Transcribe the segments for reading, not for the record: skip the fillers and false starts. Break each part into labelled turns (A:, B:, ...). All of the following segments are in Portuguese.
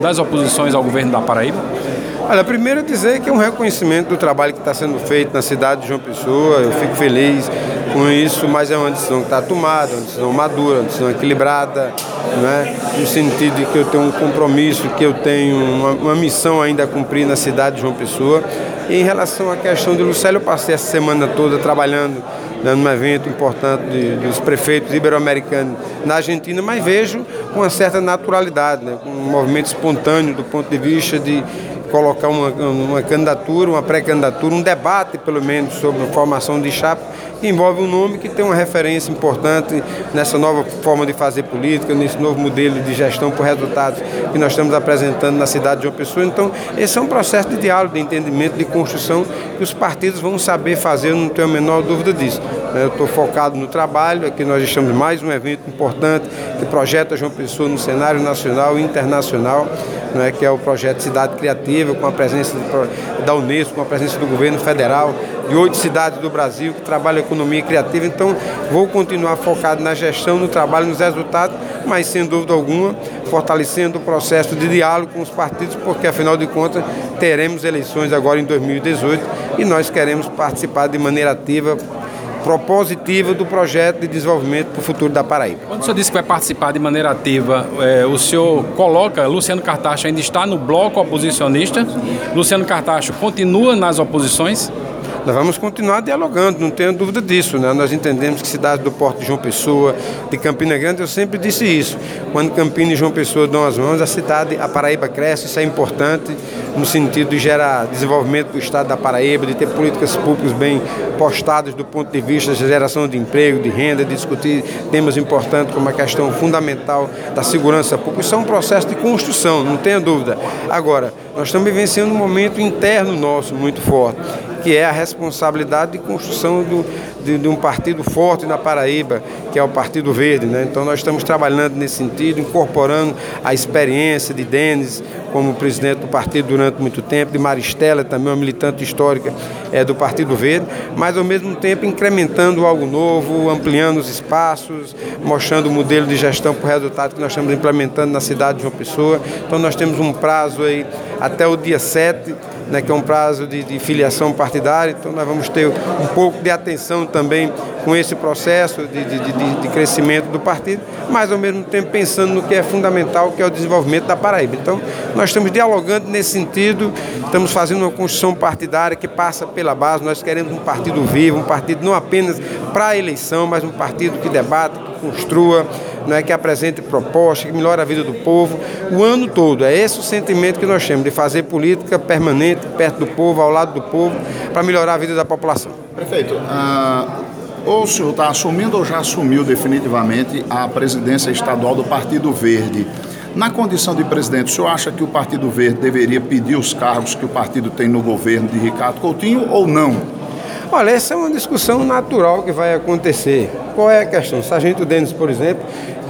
A: das oposições ao governo da Paraíba?
B: Olha, primeiro dizer que é um reconhecimento do trabalho que está sendo feito na cidade de João Pessoa. Eu fico feliz com isso, mas é uma decisão que está tomada, uma decisão madura, uma decisão equilibrada, né? No sentido de que eu tenho um compromisso, que eu tenho uma missão ainda a cumprir na cidade de João Pessoa. E em relação à questão de Lucélio, eu passei essa semana toda trabalhando num evento importante dos prefeitos ibero-americanos na Argentina, mas vejo com uma certa naturalidade, né? Com um movimento espontâneo do ponto de vista de colocar uma candidatura, uma pré-candidatura, um debate pelo menos sobre a formação de chapa, que envolve um nome que tem uma referência importante nessa nova forma de fazer política, nesse novo modelo de gestão por resultados que nós estamos apresentando na cidade de João Pessoa. Então, esse é um processo de diálogo, de entendimento, de construção que os partidos vão saber fazer, eu não tenho a menor dúvida disso. Eu estou focado no trabalho, aqui nós estamos mais um evento importante que projeta João Pessoa no cenário nacional e internacional, né, que é o projeto Cidade Criativa, com a presença da Unesco, com a presença do governo federal, de 8 cidades do Brasil que trabalham a economia criativa. Então, vou continuar focado na gestão, no trabalho, nos resultados, mas, sem dúvida alguma, fortalecendo o processo de diálogo com os partidos, porque, afinal de contas, teremos eleições agora em 2018 e nós queremos participar de maneira ativa, propositiva do projeto de desenvolvimento para o futuro da Paraíba.
A: Quando o senhor disse que vai participar de maneira ativa, o senhor coloca, Luciano Cartacho ainda está no bloco oposicionista? Luciano Cartacho continua nas oposições?
B: Nós vamos continuar dialogando, não tenho dúvida disso, né? Nós entendemos que cidades do Porto de João Pessoa, de Campina Grande, eu sempre disse isso. Quando Campina e João Pessoa dão as mãos, a Paraíba cresce, isso é importante no sentido de gerar desenvolvimento do estado da Paraíba, de ter políticas públicas bem postadas do ponto de vista de geração de emprego, de renda, de discutir temas importantes como a questão fundamental da segurança pública. Isso é um processo de construção, não tenha dúvida. Agora, nós estamos vivenciando um momento interno nosso muito forte, que é a responsabilidade de construção de um partido forte na Paraíba, que é o Partido Verde, né? Então nós estamos trabalhando nesse sentido, incorporando a experiência de Denis como presidente do partido durante muito tempo, de Maristela, também uma militante histórica do Partido Verde, mas ao mesmo tempo incrementando algo novo, ampliando os espaços, mostrando o modelo de gestão por resultado que nós estamos implementando na cidade de João Pessoa. Então nós temos um prazo aí até o dia 7, né, que é um prazo de filiação partidária, então nós vamos ter um pouco de atenção também com esse processo de crescimento do partido, mas ao mesmo tempo pensando no que é fundamental, que é o desenvolvimento da Paraíba. Então nós estamos dialogando nesse sentido, estamos fazendo uma construção partidária que passa pela base, nós queremos um partido vivo, um partido não apenas para a eleição, mas um partido que debata, que construa, né, que apresente propostas, que melhore a vida do povo o ano todo. É esse o sentimento que nós temos, de fazer política permanente, perto do povo, ao lado do povo, para melhorar a vida da população.
C: Prefeito, ou o senhor está assumindo ou já assumiu definitivamente a presidência estadual do Partido Verde? Na condição de presidente, o senhor acha que o Partido Verde deveria pedir os cargos que o partido tem no governo de Ricardo Coutinho ou não?
B: Olha, essa é uma discussão natural que vai acontecer. Qual é a questão? O Sargento Denis, por exemplo,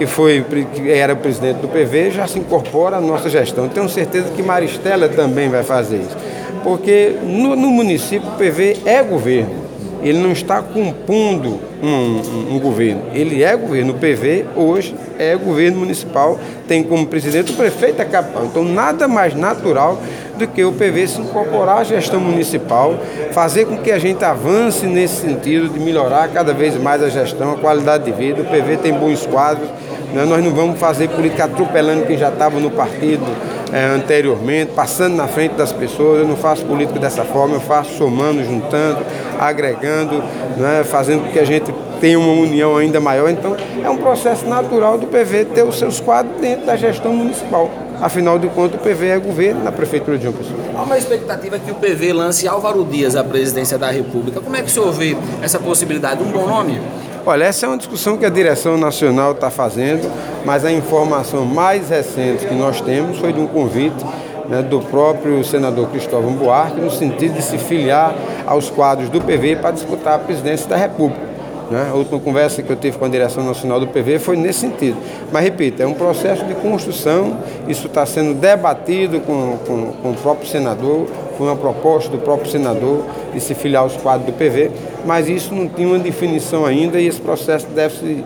B: que era o presidente do PV, já se incorpora à nossa gestão. Tenho certeza que Maristela também vai fazer isso. Porque no município o PV é governo. Ele não está compondo um governo. Ele é governo. O PV hoje é governo municipal, tem como presidente o prefeito da capital. Então nada mais natural do que o PV se incorporar à gestão municipal, fazer com que a gente avance nesse sentido de melhorar cada vez mais a gestão, a qualidade de vida. O PV tem bons quadros, né? Nós não vamos fazer política atropelando quem já estava no partido anteriormente, passando na frente das pessoas. Eu não faço política dessa forma, eu faço somando, juntando, agregando, né? Fazendo com que a gente tenha uma união ainda maior. Então é um processo natural do PV ter os seus quadros dentro da gestão municipal. Afinal de contas, o PV é governo na Prefeitura de João Pessoa.
D: Há uma expectativa que o PV lance Álvaro Dias à presidência da República. Como é que o senhor vê essa possibilidade? Um bom nome?
B: Olha, essa é uma discussão que a direção nacional está fazendo, mas a informação mais recente que nós temos foi de um convite, né, do próprio senador Cristóvão Buarque, no sentido de se filiar aos quadros do PV para disputar a presidência da República. né? A última conversa que eu tive com a direção nacional do PV foi nesse sentido. Mas, repito, é um processo de construção, isso está sendo debatido com o próprio senador, foi uma proposta do próprio senador de se filiar aos quadros do PV, mas isso não tinha uma definição ainda e esse processo deve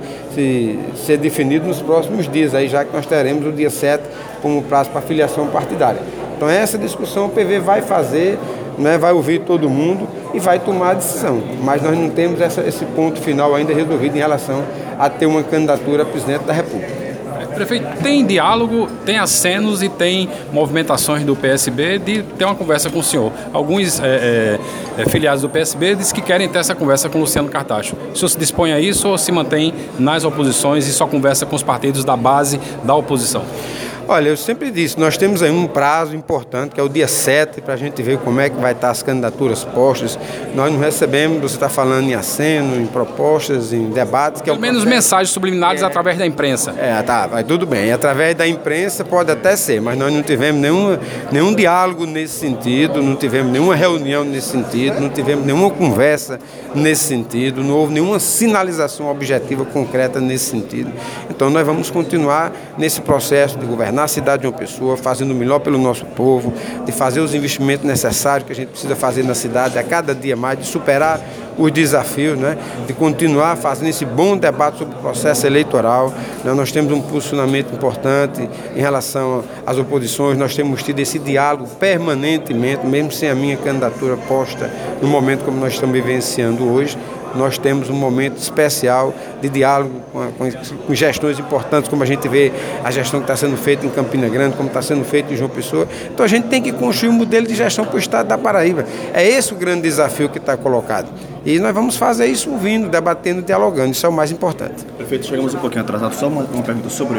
B: ser definido nos próximos dias, aí já que nós teremos o dia 7 como prazo para filiação partidária. Então essa discussão o PV vai fazer, né, vai ouvir todo mundo e vai tomar a decisão, mas nós não temos esse ponto final ainda resolvido em relação a ter uma candidatura a presidente da República.
A: Prefeito, tem diálogo, tem acenos e tem movimentações do PSB de ter uma conversa com o senhor. Alguns filiados do PSB dizem que querem ter essa conversa com o Luciano Cartacho. O senhor se dispõe a isso ou se mantém nas oposições e só conversa com os partidos da base da oposição?
B: Olha, eu sempre disse, nós temos aí um prazo importante, que é o dia 7, para a gente ver como é que vai estar as candidaturas postas. Nós não recebemos, você está falando em aceno, em propostas, em debates.
A: Pelo menos mensagens subliminares através da imprensa.
B: Tá, mas tudo bem. Através da imprensa pode até ser, mas nós não tivemos nenhum diálogo nesse sentido, não tivemos nenhuma reunião nesse sentido, não tivemos nenhuma conversa nesse sentido, não houve nenhuma sinalização objetiva concreta nesse sentido. Então nós vamos continuar nesse processo de governar a cidade de João Pessoa, fazendo o melhor pelo nosso povo, de fazer os investimentos necessários que a gente precisa fazer na cidade a cada dia mais, de superar os desafios, né, de continuar fazendo esse bom debate sobre o processo eleitoral. Nós temos um posicionamento importante em relação às oposições, nós temos tido esse diálogo permanentemente, mesmo sem a minha candidatura posta no momento como nós estamos vivenciando hoje. Nós temos um momento especial de diálogo com gestões importantes, como a gente vê a gestão que está sendo feita em Campina Grande, como está sendo feita em João Pessoa. Então a gente tem que construir um modelo de gestão para o estado da Paraíba. É esse o grande desafio que está colocado. E nós vamos fazer isso ouvindo, debatendo, dialogando. Isso é o mais importante.
E: Prefeito, chegamos um pouquinho atrasados. Só uma pergunta sobre